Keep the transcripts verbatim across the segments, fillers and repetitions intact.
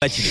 Matinée.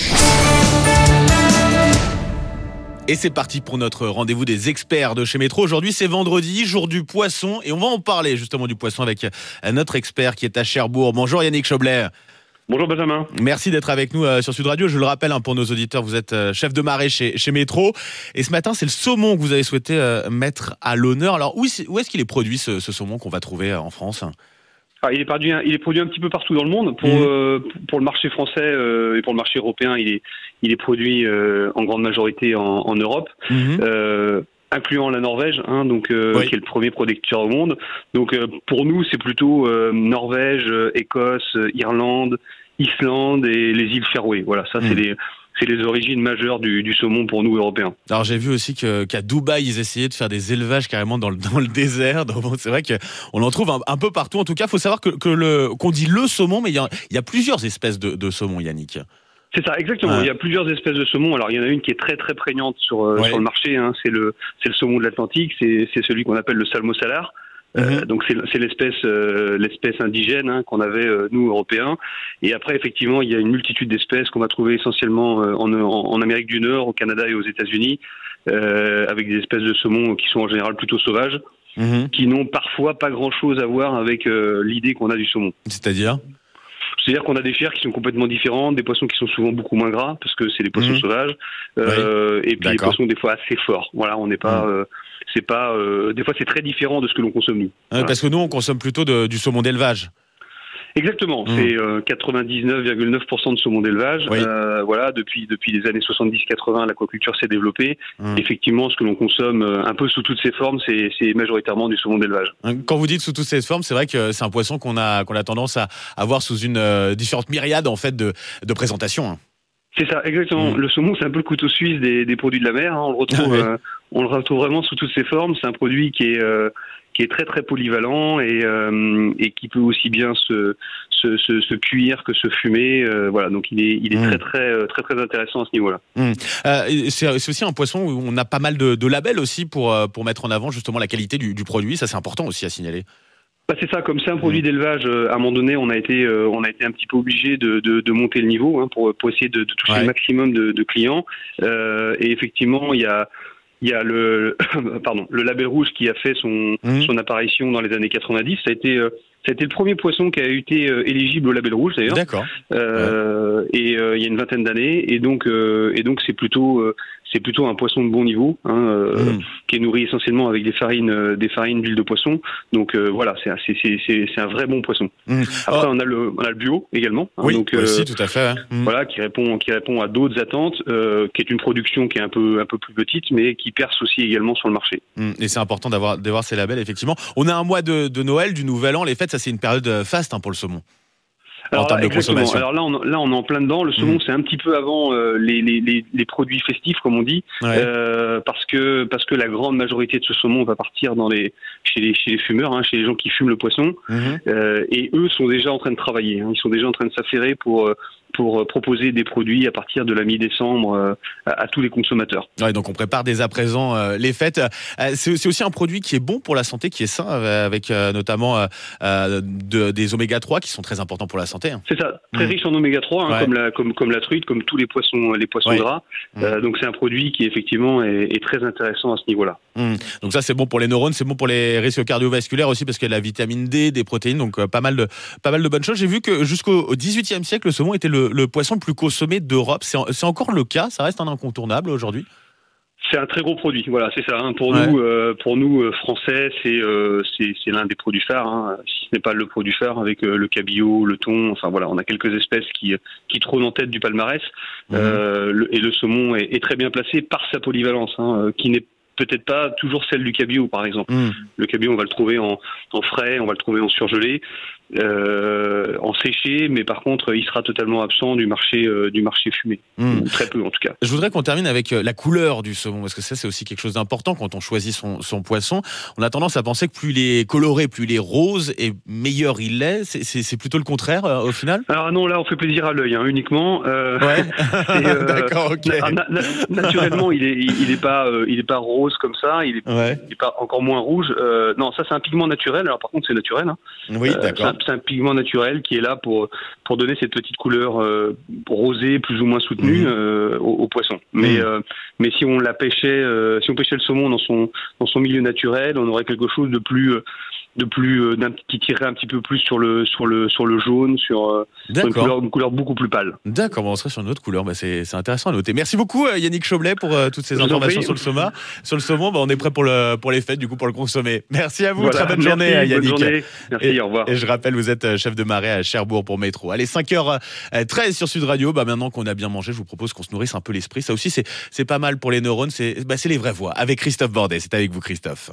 Et c'est parti pour notre rendez-vous des experts de chez Métro. Aujourd'hui, c'est vendredi, jour du poisson. Et on va en parler justement du poisson avec notre expert qui est à Cherbourg. Bonjour Yannick Choblet. Bonjour Benjamin. Merci d'être avec nous sur Sud Radio. Je le rappelle hein, pour nos auditeurs, vous êtes chef de marée chez, chez Métro. Et ce matin, c'est le saumon que vous avez souhaité euh, mettre à l'honneur. Alors, où, où est-ce qu'il est produit ce, ce saumon qu'on va trouver en France ? Ah, il, est produit, il est produit un petit peu partout dans le monde. Pour, mmh. euh, pour le marché français euh, et pour le marché européen, il est, il est produit euh, en grande majorité en, en Europe, mmh. euh, incluant la Norvège, hein, donc, euh, oui. qui est le premier producteur au monde. Donc euh, pour nous, c'est plutôt euh, Norvège, euh, Écosse, euh, Irlande, Islande et les îles Féroé. Voilà, ça mmh. c'est les... C'est les origines majeures du, du saumon pour nous, Européens. Alors j'ai vu aussi que, qu'à Dubaï, ils essayaient de faire des élevages carrément dans le, dans le désert. Donc bon, c'est vrai qu'on en trouve un, un peu partout. En tout cas, il faut savoir que, que le, qu'on dit le saumon, mais il y a, il y a plusieurs espèces de, de saumon, Yannick. C'est ça, exactement. Ouais. Il y a plusieurs espèces de saumon. Alors il y en a une qui est très très prégnante sur, euh, ouais. sur le marché. Hein. C'est, le, c'est le saumon de l'Atlantique. C'est, c'est celui qu'on appelle le salmo salar. Euh, mmh. Donc c'est, c'est l'espèce, euh, l'espèce indigène hein, qu'on avait euh, nous Européens. Et après effectivement il y a une multitude d'espèces qu'on va trouver essentiellement euh, en, en, en Amérique du Nord, au Canada et aux États-Unis, euh, avec des espèces de saumon qui sont en général plutôt sauvages, mmh. qui n'ont parfois pas grand-chose à voir avec euh, l'idée qu'on a du saumon. C'est-à-dire ? C'est-à-dire qu'on a des chairs qui sont complètement différentes, des poissons qui sont souvent beaucoup moins gras parce que c'est des poissons mmh. sauvages, euh, oui. et puis D'accord. des poissons des fois assez forts. Voilà, on n'est pas, mmh. euh, c'est pas, euh, des fois c'est très différent de ce que l'on consomme nous. Ouais, voilà. Parce que nous on consomme plutôt de, du saumon d'élevage. Exactement, mmh. c'est euh, quatre-vingt-dix-neuf virgule neuf pour cent de saumon d'élevage. Oui. Euh, voilà, depuis depuis les années soixante-dix quatre-vingts, l'aquaculture s'est développée. Mmh. Effectivement, ce que l'on consomme euh, un peu sous toutes ses formes, c'est, c'est majoritairement du saumon d'élevage. Quand vous dites sous toutes ses formes, c'est vrai que c'est un poisson qu'on a qu'on a tendance à avoir sous une euh, différente myriade en fait de de présentation. Hein. C'est ça, exactement. Mmh. Le saumon, c'est un peu le couteau suisse des, des produits de la mer. Hein. On le retrouve, ah, oui. euh, on le retrouve vraiment sous toutes ses formes. C'est un produit qui est euh, qui est très très polyvalent et euh, et qui peut aussi bien se se, se, se cuire que se fumer. Euh, voilà, donc il est il est mmh. très très très très intéressant à ce niveau-là. Mmh. Euh, c'est, c'est aussi un poisson où on a pas mal de, de labels aussi pour pour mettre en avant justement la qualité du, du produit. Ça, c'est important aussi à signaler. Bah c'est ça, comme c'est un produit d'élevage, euh, à un moment donné, on a été, euh, on a été un petit peu obligé de, de, de monter le niveau hein, pour, pour essayer de, de toucher ouais. le maximum de, de clients. Euh, et effectivement, il y a, il y a le, pardon, le label rouge qui a fait son, mmh. son apparition dans les années quatre-vingt-dix. Ça a été, euh, ça a été le premier poisson qui a été euh, éligible au label rouge d'ailleurs. D'accord. Euh, ouais. Et euh, il y a une vingtaine d'années. Et donc, euh, et donc c'est plutôt, euh, c'est plutôt un poisson de bon niveau, hein, euh, mmh. qui est nourri essentiellement avec des farines, euh, des farines d'huile de poisson. Donc euh, voilà, c'est, c'est, c'est, c'est, c'est un vrai bon poisson. Mmh. Après, oh. on a le, on a le bio également. Hein, oui, donc, aussi, euh, tout à fait. Hein. Mmh. Voilà, qui répond, qui répond à d'autres attentes, euh, qui est une production qui est un peu, un peu plus petite, mais qui perce aussi également sur le marché. Mmh. Et c'est important d'avoir, d'avoir ces labels, effectivement. On a un mois de, de Noël, du Nouvel An, les fêtes, ça c'est une période faste hein, pour le saumon. Alors, là, exactement. Alors là, on, là, on est en plein dedans. Le saumon, mmh. c'est un petit peu avant euh, les, les, les, les produits festifs, comme on dit, ouais. euh, parce que parce que la grande majorité de ce saumon va partir dans les chez les chez les fumeurs, hein, chez les gens qui fument le poisson, mmh. euh, et eux sont déjà en train de travailler. Hein, ils sont déjà en train de s'affairer pour euh, pour proposer des produits à partir de la mi-décembre euh, à, à tous les consommateurs. Ouais, donc on prépare dès à présent euh, les fêtes. Euh, c'est, c'est aussi un produit qui est bon pour la santé, qui est sain, euh, avec euh, notamment euh, de, des oméga trois qui sont très importants pour la santé. C'est ça, très mmh. riche en oméga trois, hein, ouais. comme, la, comme, comme la truite, comme tous les poissons, les poissons ouais. gras. Mmh. Euh, donc c'est un produit qui effectivement est, est très intéressant à ce niveau-là. Mmh. Donc ça c'est bon pour les neurones, c'est bon pour les risques cardiovasculaires aussi parce qu'il y a de la vitamine D, des protéines, donc euh, pas mal de pas mal de bonnes choses. J'ai vu que jusqu'au dix-huitième siècle, le saumon était le, le poisson le plus consommé d'Europe. C'est, c'est encore le cas, ça reste un incontournable aujourd'hui. C'est un très gros produit, voilà, c'est ça. Hein. Pour ouais. nous, euh, pour nous euh, Français, c'est, euh, c'est c'est l'un des produits phares. Hein. Si ce n'est pas le produit phare, avec euh, le cabillaud, le thon. Enfin voilà, on a quelques espèces qui qui trônent en tête du palmarès. Mmh. Euh, le, et le saumon est, est très bien placé par sa polyvalence, hein, qui n'est peut-être pas toujours celle du cabillaud, par exemple. Mmh. Le cabillaud, on va le trouver en, en frais, on va le trouver en surgelé, euh, en séché, mais par contre, il sera totalement absent du marché, euh, du marché fumé. Mmh. Très peu, en tout cas. Je voudrais qu'on termine avec la couleur du saumon, parce que ça, c'est aussi quelque chose d'important quand on choisit son, son poisson. On a tendance à penser que plus il est coloré, plus il est rose, et meilleur il est. C'est, c'est, c'est plutôt le contraire, euh, au final ? Alors non, là, on fait plaisir à l'œil, hein, uniquement. Euh, ouais. euh, D'accord, ok. Na- na- naturellement, il est, il est pas, euh, il est pas rose rose comme ça, il est, Ouais. il est pas encore moins rouge. Euh, non, ça c'est un pigment naturel. Alors par contre, c'est naturel. Hein. Oui, Euh, c'est, d'accord. un, c'est un pigment naturel qui est là pour pour donner cette petite couleur euh, rosée, plus ou moins soutenue Mmh. euh, au, au poisson. Mais Mmh. euh, mais si on la pêchait, euh, si on pêchait le saumon dans son dans son milieu naturel, on aurait quelque chose de plus euh, de plus euh, d'un, qui tirerait un petit peu plus sur le sur le sur le jaune, sur, euh, sur une, couleur, une couleur beaucoup plus pâle. D'accord, bon, on serait sur une autre couleur, bah c'est, c'est intéressant à noter. Merci beaucoup euh, Yannick Chaublet pour euh, toutes ces Je vous en informations prie. sur le saumon. Sur le saumon, bah, on est prêt pour le pour les fêtes, du coup pour le consommer. Merci à vous, Voilà. très bonne Merci, journée bonne Yannick. journée. Merci, et, au revoir. Et je rappelle, vous êtes chef de marais à Cherbourg pour Métro. Allez, cinq heures treize sur Sud Radio. Bah maintenant qu'on a bien mangé, je vous propose qu'on se nourrisse un peu l'esprit. Ça aussi, c'est c'est pas mal pour les neurones. C'est bah c'est les vraies voix avec Christophe Bordet. C'est avec vous, Christophe.